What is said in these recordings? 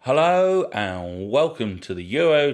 Hello and welcome to the Euro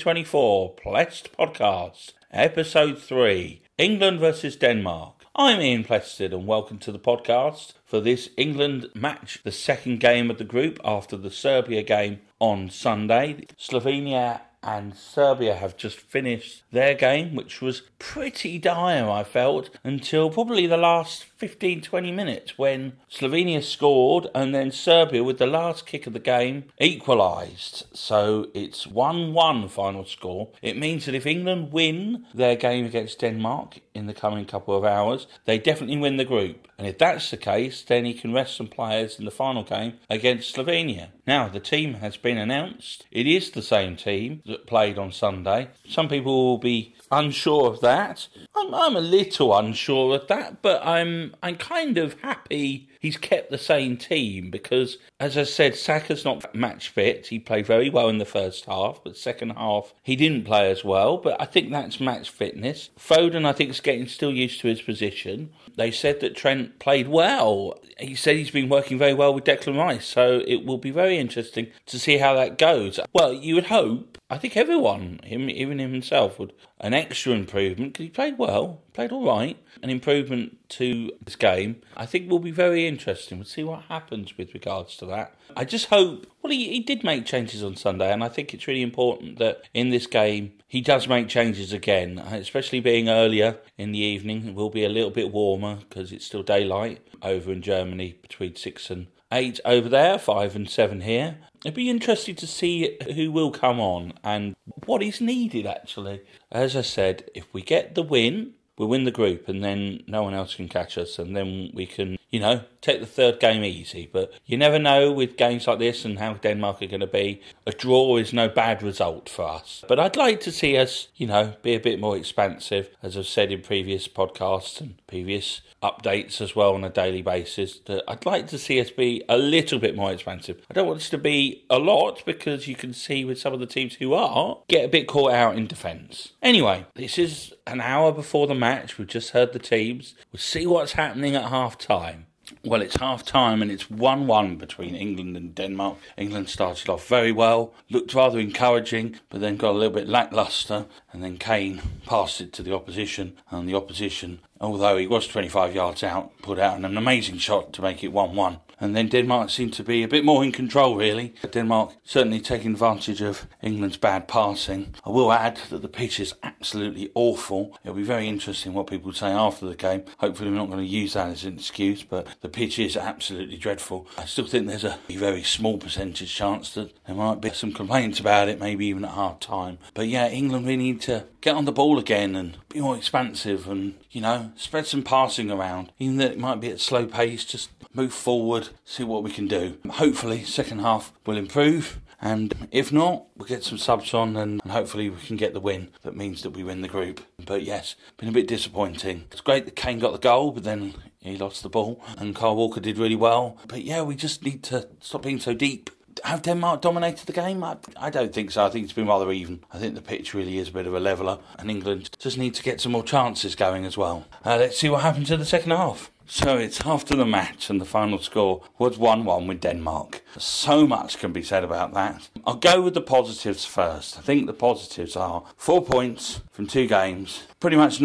2024 Plessed Podcast, Episode 3, England versus Denmark. I'm Ian Plested and welcome to the podcast for this England match, the second game of the group after the Serbia game on Sunday. Slovenia and Serbia have just finished their game, which was pretty dire, I felt, until probably the last 15-20 minutes when Slovenia scored and then Serbia, with the last kick of the game, equalised. So it's 1-1 final score. It means that if England win their game against Denmark in the coming couple of hours, they definitely win the group. And if that's the case, then he can rest some players in the final game against Slovenia. Now, the team has been announced. It is the same team that played on Sunday. Some people will be unsure of that. I'm a little unsure of that, but I'm kind of happy he's kept the same team because, as I said, Saka's not match fit. He played very well in the first half, but second half he didn't play as well, but I think that's match fitness. Foden, I think, is getting still used to his position. They said that Trent played well. He said he's been working very well with Declan Rice, so it will be very interesting to see how that goes. Well, you would hope, I think everyone, even himself, would an extra improvement because he played well, played all right. An improvement to this game, I think, will be very interesting. We'll see what happens with regards to that. I just hope, well, he did make changes on Sunday, and I think it's really important that in this game he does make changes again, especially being earlier in the evening. It will be a little bit warmer because it's still daylight over in Germany, between 6 and 8 over there, 5 and 7 here. It'd be interesting to see who will come on and what is needed, actually. As I said, if we get the win, we'll win the group and then no one else can catch us, and then we can, take the third game easy. But you never know with games like this and how Denmark are going to be. A draw is no bad result for us. But I'd like to see us, be a bit more expansive, as I've said in previous podcasts and previous updates as well on a daily basis. That I'd like to see us be a little bit more expansive. I don't want us to be a lot because you can see with some of the teams who are, get a bit caught out in defence. Anyway, this is an hour before the match. We've just heard the teams. We'll see what's happening at half-time. Well, it's half-time and it's 1-1 between England and Denmark. England started off very well, looked rather encouraging, but then got a little bit lacklustre, and then Kane passed it to the opposition, and the opposition, although he was 25 yards out, put out an amazing shot to make it 1-1. And then Denmark seemed to be a bit more in control, really. Denmark certainly taking advantage of England's bad passing. I will add that the pitch is absolutely awful. It'll be very interesting what people say after the game. Hopefully we're not going to use that as an excuse, but the pitch is absolutely dreadful. I still think there's a very small percentage chance that there might be some complaints about it, maybe even at half-time. But yeah, England really need to get on the ball again and be more expansive and, spread some passing around. Even though it might be at slow pace, just move forward, see what we can do. Hopefully, second half will improve, and if not, we'll get some subs on and hopefully we can get the win. That means that we win the group. But yes, been a bit disappointing. It's great that Kane got the goal, but then he lost the ball, and Kyle Walker did really well. But yeah, we just need to stop being so deep. Have Denmark dominated the game? I don't think so. I think it's been rather even. I think the pitch really is a bit of a leveller, and England just need to get some more chances going as well. Let's see what happens in the second half. So it's after the match and the final score was 1-1 with Denmark. So much can be said about that. I'll go with the positives first. I think the positives are 4 points from 2 games. Pretty much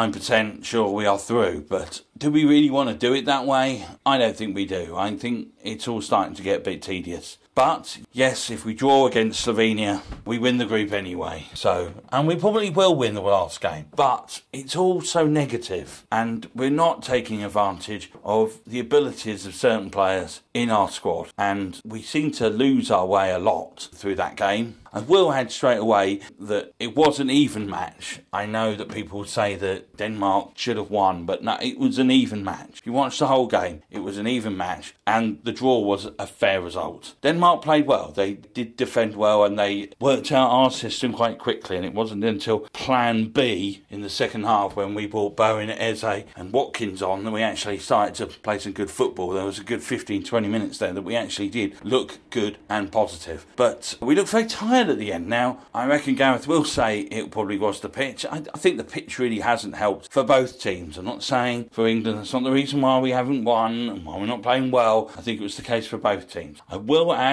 99% sure we are through, but do we really want to do it that way? I don't think we do. I think it's all starting to get a bit tedious. But, yes, if we draw against Slovenia, we win the group anyway. And we probably will win the last game. But it's all so negative, and we're not taking advantage of the abilities of certain players in our squad. And we seem to lose our way a lot through that game. I will add straight away that it was an even match. I know that people say that Denmark should have won, but no, it was an even match. If you watched the whole game, it was an even match, and the draw was a fair result. Denmark played well. They did defend well, and they worked out our system quite quickly, and it wasn't until plan B in the second half when we brought Bowen, Eze and Watkins on that we actually started to play some good football. There was a good 15-20 minutes there that we actually did look good and positive. But we looked very tired at the end. Now, I reckon Gareth will say it probably was the pitch. I think the pitch really hasn't helped for both teams. I'm not saying for England that's not the reason why we haven't won and why we're not playing well. I think it was the case for both teams. I will add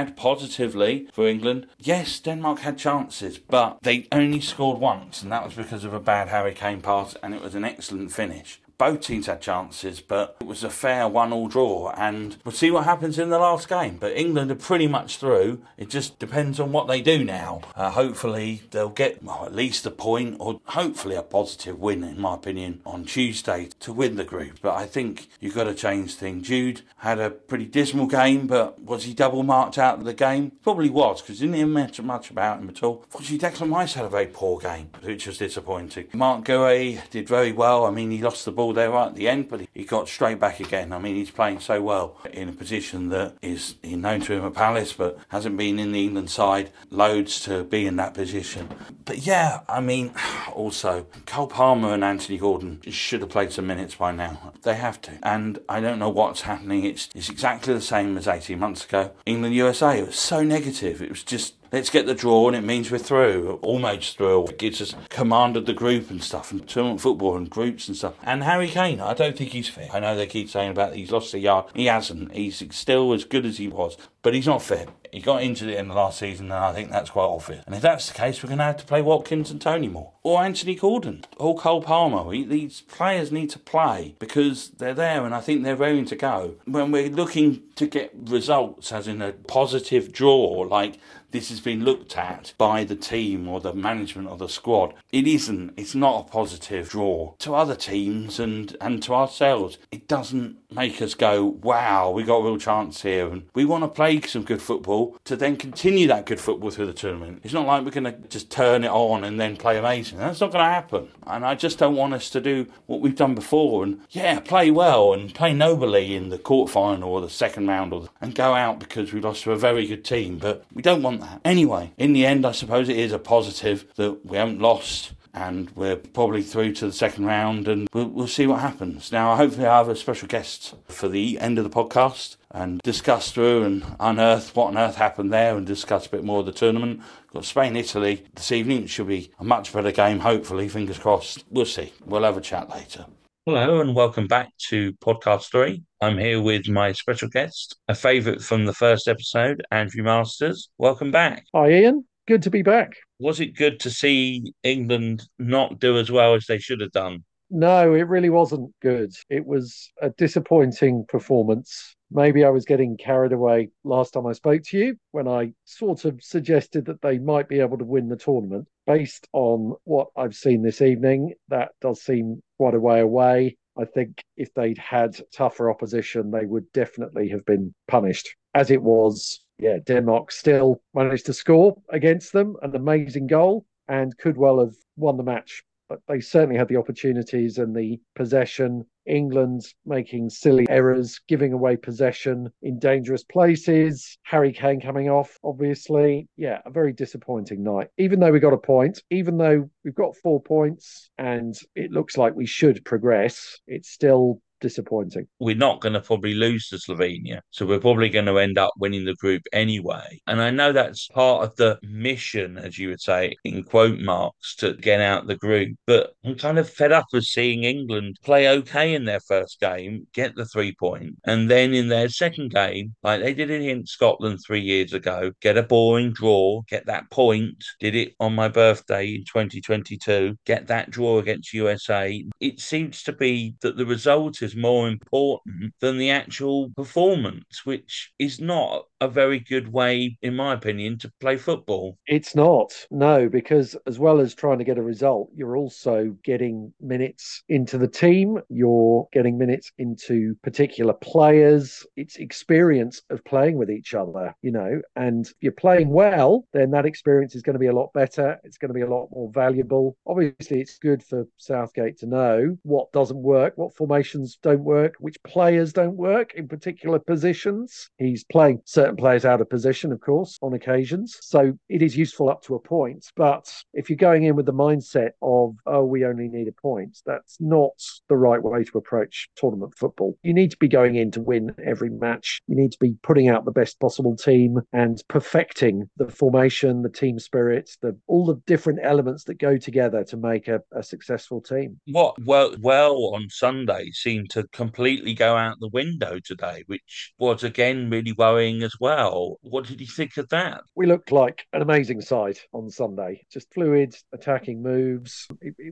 add positively for England, yes, Denmark had chances, but they only scored once, and that was because of a bad Harry Kane pass, and it was an excellent finish. Both teams had chances, but it was a fair 1-1 draw, and we'll see what happens in the last game. But England are pretty much through. It just depends on what they do now. Hopefully they'll get at least a point, or hopefully a positive win, in my opinion, on Tuesday to win the group. But I think you've got to change things. Jude had a pretty dismal game, but was he double marked out of the game? Probably was, because didn't hear much about him at all. Fortunately, Declan Rice had a very poor game, which was disappointing. Marc Guéhi did very well. I mean, he lost the ball there right at the end, but he got straight back again. I mean, he's playing so well in a position that is known to him at Palace, but hasn't been in the England side loads to be in that position. But yeah, I mean, also, Cole Palmer and Anthony Gordon should have played some minutes by now. They have to. And I don't know what's happening. It's exactly the same as 18 months ago. England-USA, it was so negative. It was just, let's get the draw and it means we're through, almost through. It gives us command of the group and stuff, and tournament football and groups and stuff. And Harry Kane, I don't think he's fit. I know they keep saying about he's lost a yard. He hasn't. He's still as good as he was, but he's not fit. He got injured in the last season, and I think that's quite obvious. And if that's the case, we're going to have to play Watkins and Tony more. Or Anthony Gordon. Or Cole Palmer. These players need to play because they're there, and I think they're raring to go. When we're looking to get results, as in a positive draw, like this has been looked at by the team or the management of the squad, it isn't. It's not a positive draw. To other teams and to ourselves, it doesn't make us go, wow, we got a real chance here. And we want to play some good football to then continue that good football through the tournament. It's not like we're going to just turn it on and then play amazing. That's not going to happen. And I just don't want us to do what we've done before and, yeah, play well and play nobly in the quarterfinal or the second round and go out because we lost to a very good team. But we don't want that. Anyway, in the end, I suppose it is a positive that we haven't lost, and we're probably through to the second round, and we'll see what happens. Now, hopefully I have a special guest for the end of the podcast and discuss through and unearth what on earth happened there and discuss a bit more of the tournament. We've got Spain-Italy this evening. It should be a much better game, hopefully, fingers crossed. We'll see. We'll have a chat later. Hello and welcome back to Podcast 3. I'm here with my special guest, a favourite from the first episode, Andrew Masters. Welcome back. Hi, Ian. Good to be back. Was it good to see England not do as well as they should have done? No, it really wasn't good. It was a disappointing performance. Maybe I was getting carried away last time I spoke to you when I sort of suggested that they might be able to win the tournament. Based on what I've seen this evening, that does seem quite a way away. I think if they'd had tougher opposition, they would definitely have been punished. As it was, yeah, Denmark still managed to score against them, an amazing goal, and could well have won the match. But they certainly had the opportunities and the possession. England making silly errors, giving away possession in dangerous places. Harry Kane coming off, obviously. Yeah, a very disappointing night. Even though we got a point, even though we've got 4 points and it looks like we should progress, it's still disappointing. We're not going to probably lose to Slovenia, so we're probably going to end up winning the group anyway. And I know that's part of the mission, as you would say, in quote marks, to get out the group. But I'm kind of fed up of seeing England play okay in their first game, get the 3 point, and then in their second game, like they did it in Scotland 3 years ago, get a boring draw, get that point, did it on my birthday in 2022, get that draw against USA. It seems to be that the result is more important than the actual performance, which is not a very good way, in my opinion, to play football. It's not, no, because as well as trying to get a result, you're also getting minutes into the team, you're getting minutes into particular players. It's experience of playing with each other, and if you're playing well, then that experience is going to be a lot better. It's going to be a lot more valuable. Obviously, it's good for Southgate to know what doesn't work, what formations don't work, which players don't work in particular positions. He's playing certain players out of position, of course, on occasions. So it is useful up to a point. But if you're going in with the mindset of, we only need a point, that's not the right way to approach tournament football. You need to be going in to win every match. You need to be putting out the best possible team and perfecting the formation, the team spirit, all the different elements that go together to make a successful team. What worked well on Sunday seemed seemed to completely go out the window today, which was again really worrying as well. What did you think of that? We looked like an amazing side on Sunday. Just fluid, attacking moves.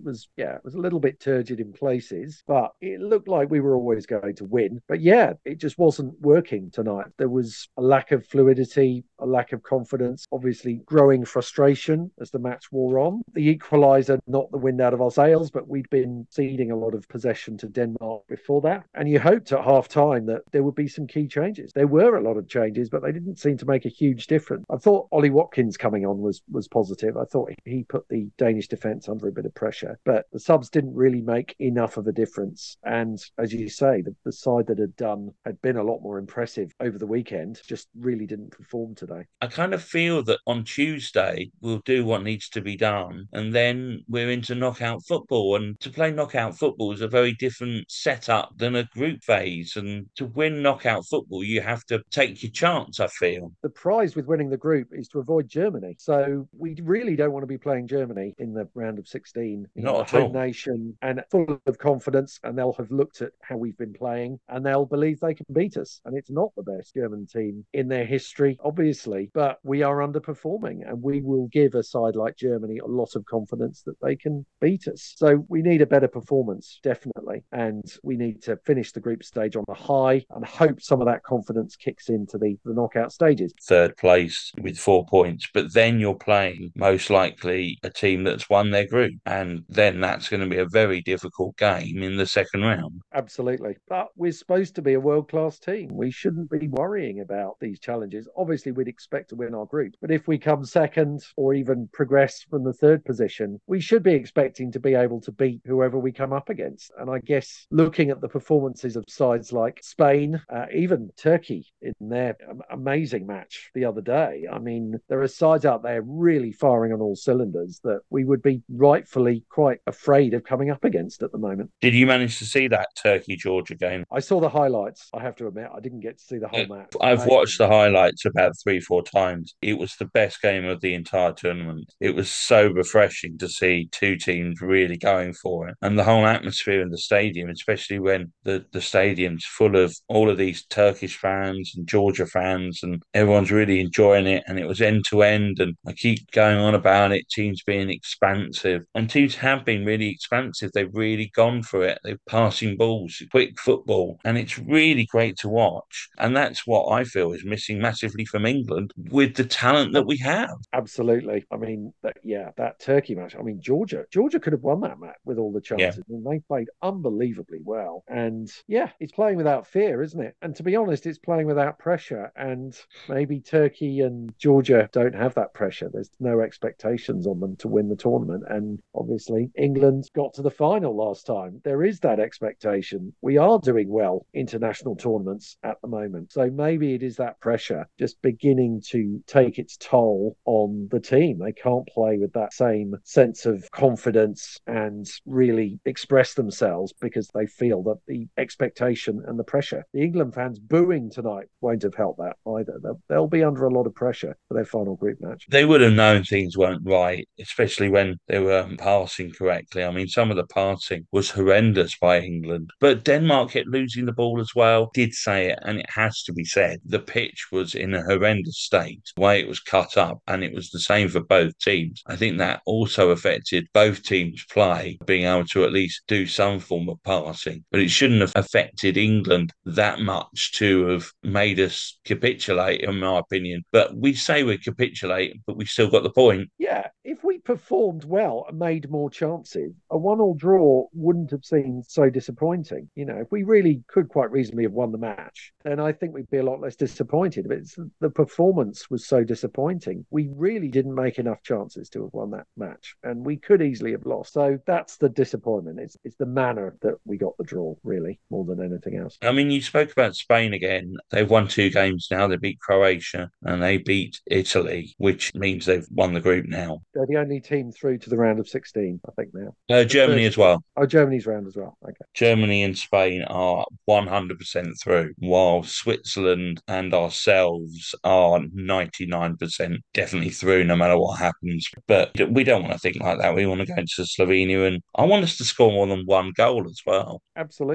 It was a little bit turgid in places, but it looked like we were always going to win. But yeah, it just wasn't working tonight. There was a lack of fluidity, a lack of confidence, obviously growing frustration as the match wore on. The equaliser knocked the wind out of our sails, but we'd been ceding a lot of possession to Denmark before that. And you hoped at half time that there would be some key changes. There were a lot of changes, but they didn't seem to make a huge difference. I thought Ollie Watkins coming on was positive. I thought he put the Danish defence under a bit of pressure, but the subs didn't really make enough of a difference. And as you say, the side that had been a lot more impressive over the weekend just really didn't perform today. I kind of feel that on Tuesday we'll do what needs to be done, and then we're into knockout football. And to play knockout football is a very different setup than a group phase. And to win knockout football, you have to take your chance, I feel. The prize with winning the group is to avoid Germany. So we really don't want to be playing Germany in the round of 16. Not at home all. nation and full of confidence, and they'll have looked at how we've been playing and they'll believe they can beat us. And it's not the best German team in their history, obviously, but we are underperforming and we will give a side like Germany a lot of confidence that they can beat us. So we need a better performance, definitely. And we need to finish the group stage on a high and hope some of that confidence kicks into the knockout stages. Third place with 4 points, but then you're playing most likely a team that's won their group, and then that's going to be a very difficult game in the second round. Absolutely. But we're supposed to be a world-class team. We shouldn't be worrying about these challenges. Obviously, we'd expect to win our group, but if we come second or even progress from the third position, we should be expecting to be able to beat whoever we come up against. And I guess looking at the performances of sides like Spain, even Turkey in their amazing match the other day, I mean, there are sides out there really firing on all cylinders that we would be rightfully quite afraid of coming up against at the moment. Did you manage to see that Turkey-Georgia game? I saw the highlights. I have to admit, I didn't get to see the whole match. I've watched the highlights about 3-4 times. It was the best game of the entire tournament. It was so refreshing to see two teams really going for it. And the whole atmosphere in the stadium, especially when the stadium's full of all of these Turkish fans and Georgia fans, and everyone's really enjoying it. And it was end to end. And I keep going on about it, teams being expansive. And teams have been really expansive. They've really gone for it. They're passing balls, quick football. And it's really great to watch. And that's what I feel is missing massively from England with the talent that we have. Absolutely. I mean, that Turkey match. I mean, Georgia could have won that match with all the chances. Yeah. I mean, they played unbelievably well. And yeah, it's playing without fear, isn't it? And to be honest, it's playing without pressure. And maybe Turkey and Georgia don't have that pressure. There's no expectations on them to win the tournament. And obviously, England got to the final last time. There is that expectation. We are doing well international tournaments at the moment. So maybe it is that pressure just beginning to take its toll on the team. They can't play with that same sense of confidence and really express themselves because they feel that the expectation and the pressure. The England fans booing tonight won't have helped that either. They'll be under a lot of pressure for their final group match. They would have known things weren't right, especially when they were passing correctly. I mean, some of the passing was horrendous by England, but Denmark kept losing the ball as well. Did say it, and it has to be said. The pitch was in a horrendous state, the way it was cut up, and it was the same for both teams. I think that also affected both teams' play, being able to at least do some form of passing. But it shouldn't have affected England that much to have made us capitulate, in my opinion. But we say we're capitulating, but we still got the point. Yeah, if we performed well and made more chances, a 1-1 draw wouldn't have seemed so disappointing. You know, if we really could quite reasonably have won the match, then I think we'd be a lot less disappointed. But the performance was so disappointing. We really didn't make enough chances to have won that match, and we could easily have lost. So that's the disappointment. It's the manner that we got the draw, really, more than anything else. I mean, you spoke about Spain again. They've won 2 games now. They beat Croatia and they beat Italy, which means they've won the group now. They're the only team through to the round of 16, I think now. Germany as well. Oh, Germany's round as well. Okay. Germany and Spain are 100% through, while Switzerland and ourselves are 99% definitely through no matter what happens. But we don't want to think like that. We want to go into Slovenia, and I want us to score more than 1 goal as well. Absolutely.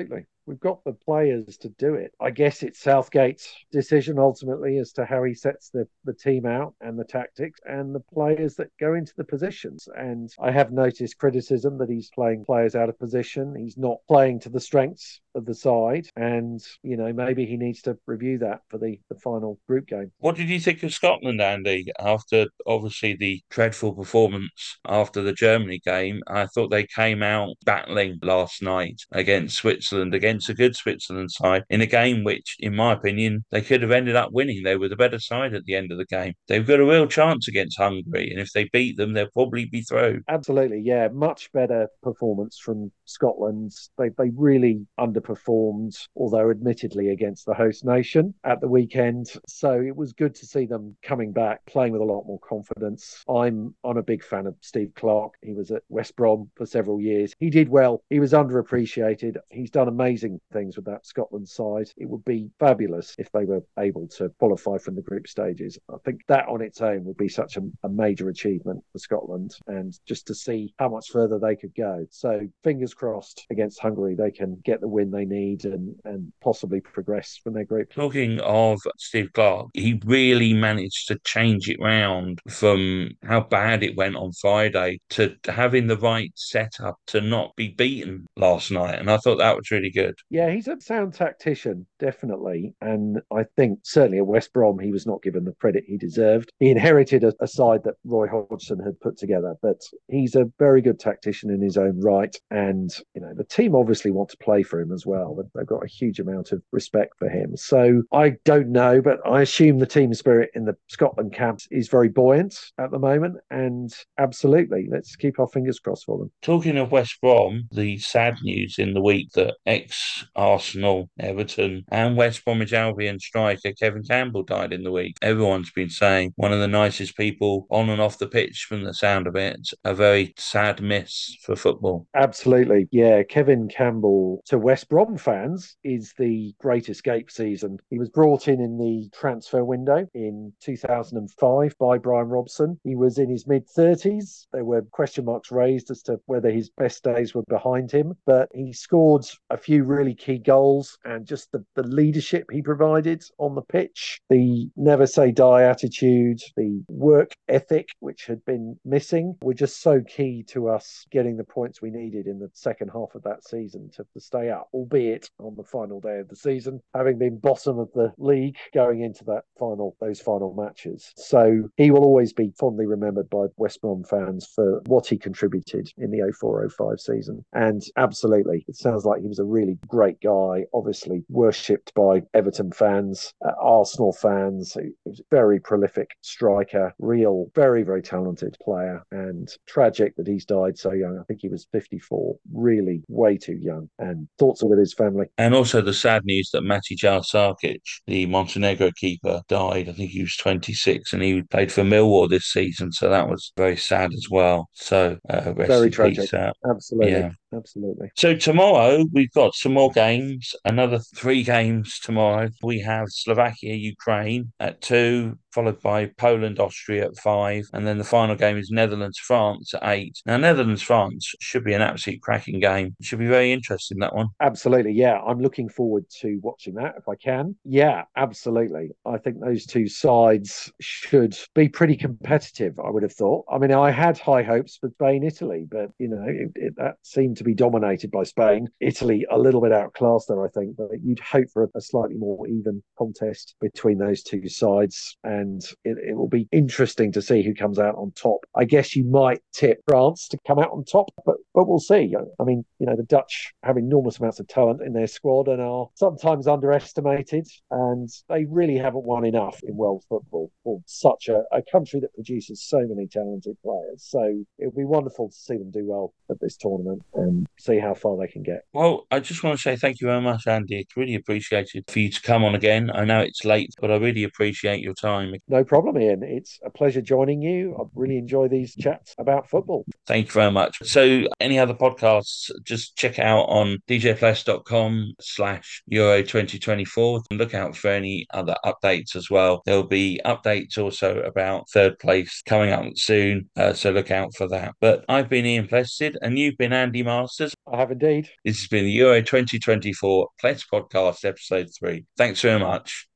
We've got the players to do it. I guess it's Southgate's decision ultimately as to how he sets the team out and the tactics and the players that go into the positions. And I have noticed criticism that he's playing players out of position. He's not playing to the strengths of the side. And, maybe he needs to review that for the final group game. What did you think of Scotland, Andy, after obviously the dreadful performance after the Germany game? I thought they came out battling last night against Switzerland, against a good Switzerland side, in a game which, in my opinion, they could have ended up winning. They were the better side at the end of the game. They've got a real chance against Hungary, and if they beat them, they'll probably be through. Absolutely, yeah. Much better performance from Scotland. They really underperformed, although admittedly against the host nation at the weekend. So it was good to see them coming back, playing with a lot more confidence. I'm a big fan of Steve Clarke. He was at West Brom for several years. He did well. He was underappreciated. He's done amazing things with that Scotland side. It would be fabulous if they were able to qualify from the group stages. I think that on its own would be such a major achievement for Scotland, and just to see how much further they could go. So fingers crossed against Hungary, they can get the win they need and possibly progress from their group. Talking of Steve Clarke, he really managed to change it round from how bad it went on Friday to having the right setup to not be beaten last night. And I thought that was really good. Yeah, he's a sound tactician, definitely. And I think certainly at West Brom, he was not given the credit he deserved. He inherited a side that Roy Hodgson had put together, but he's a very good tactician in his own right. And, the team obviously want to play for him as well. They've got a huge amount of respect for him. So I don't know, but I assume the team spirit in the Scotland camp is very buoyant at the moment. And absolutely, let's keep our fingers crossed for them. Talking of West Brom, the sad news in the week that ex-Arsenal, Everton and West Bromwich Albion striker Kevin Campbell died in the week. Everyone's been saying one of the nicest people on and off the pitch from the sound of it. A very sad miss for football. Absolutely. Yeah, Kevin Campbell, to West Brom fans, is the great escape season. He was brought in the transfer window in 2005 by Brian Robson. He was in his mid-30s. There were question marks raised as to whether his best days were behind him, but he scored a few really key goals, and just the leadership he provided on the pitch, the never say die attitude, the work ethic, which had been missing, were just so key to us getting the points we needed in the second half of that season to stay up, albeit on the final day of the season, having been bottom of the league going into those final matches. So he will always be fondly remembered by West Brom fans for what he contributed in the 04-05 season. And absolutely, it sounds like he was a really great guy, obviously worshipped by Everton fans, Arsenal fans. He was a very prolific striker, real, very, very talented player, and tragic that he's died so young. I think he was 54, really way too young, and thoughts are with his family. And also the sad news that Matija Sarkic, the Montenegro keeper, died. I think he was 26 and he played for Millwall this season. So that was very sad as well. So rest very in tragic. peace. Absolutely. Yeah. Absolutely. So tomorrow we've got some more games, another 3 games tomorrow. We have Slovakia, Ukraine at 2, followed by Poland, Austria at 5. And then the final game is Netherlands, France at 8. Now, Netherlands, France should be an absolute cracking game. It should be very interesting, that one. Absolutely. Yeah. I'm looking forward to watching that if I can. Yeah, absolutely. I think those two sides should be pretty competitive, I would have thought. I mean, I had high hopes for Spain, Italy, but, that seemed to be dominated by Spain. Italy a little bit outclassed there, I think, but you'd hope for a slightly more even contest between those two sides, and it will be interesting to see who comes out on top. I guess you might tip France to come out on top, but we'll see. I mean, the Dutch have enormous amounts of talent in their squad and are sometimes underestimated, and they really haven't won enough in world football for such a country that produces so many talented players. So it'll be wonderful to see them do well at this tournament and see how far they can get. Well, I just want to say thank you very much, Andy. It's really appreciated for you to come on again. I know it's late, but I really appreciate your time. No problem, Ian. It's a pleasure joining you. I really enjoy these chats about football. Thank you very much. So any other podcasts, just check out on djflash.com/Euro 2024 and look out for any other updates as well. There'll be updates also about third place coming up soon, so look out for that. But I've been Ian Plested and you've been Andy Masters. I have indeed. This has been the Euro 2024 Pledge Podcast, episode 3. Thanks very much.